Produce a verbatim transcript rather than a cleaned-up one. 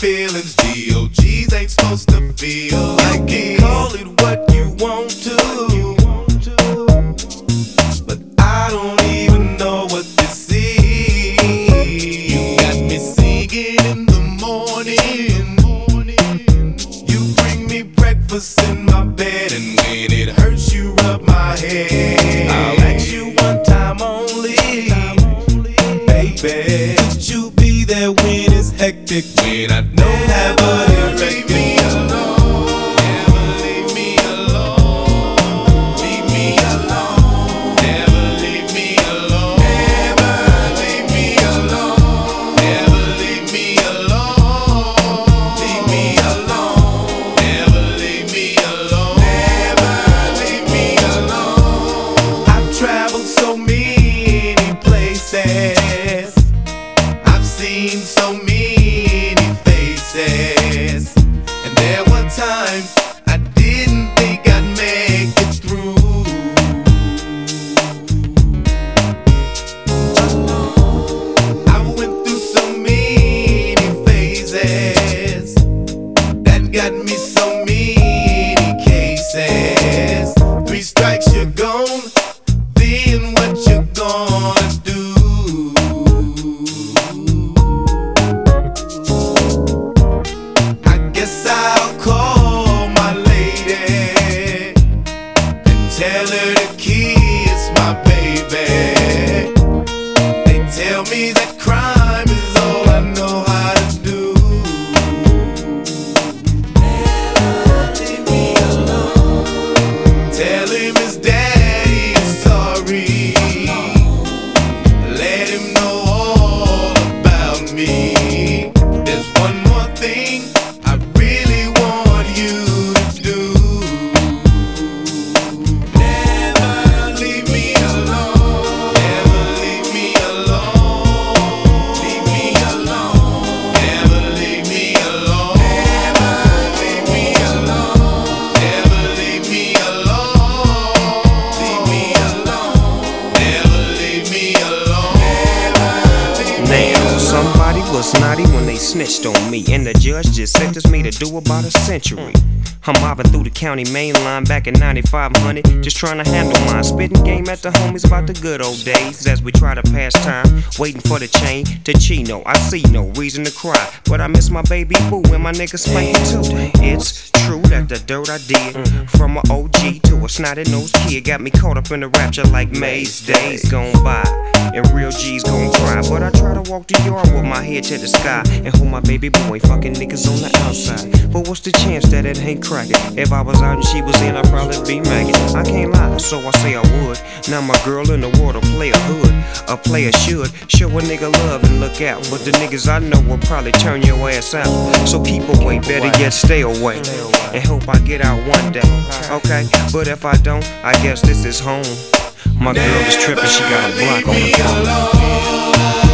feelings. D O Gs ain't supposed to feel like it. Call it what you want to, but I don't even know what this is. You got me singing in the morning. You bring me breakfast in my bed, and when it hurts you rub my head. I'll ask you one time only, baby, could you be there when it's hectic, when I don't have a erected? I've seen so many faces, and there were times I didn't think I'd make it through. I went through so many phases that got me so many cases. Three strikes, you're gone. Then what you gonna do? Tell her to kiss my baby. They tell me that crime is all I know how to do. Never leave me alone. Tell him his daddy is sorry. Let him know all about me. There's one more thing I really want you to do. Somebody was naughty when they snitched on me, and the judge just sentenced me to do about a century. I'm mobbing through the county main line back in ninety-five hundred, just trying to handle mine. Spitting game at the homies about the good old days as we try to pass time, waiting for the chain to Chino. I see no reason to cry, but I miss my baby boo and my niggas spank me too. It's true that the dirt I did, from an O G to a snotty-nosed kid, got me caught up in the rapture like Maze. Days gone by, and real G's gon' cry, but I try to walk the yard with my head to the sky and hold my baby boy fucking niggas on the outside. But what's the chance that it ain't cracking? If I was out and she was in, I'd probably be magging. I can't lie, so I say I would. Now my girl in the world, a player hood. A player should show a nigga love and look out, but the niggas I know will probably turn your ass out. So keep away, better yet stay away, and hope I get out one day. Okay, but if I don't, I guess this is home. My girl is tripping, she got a block on the phone.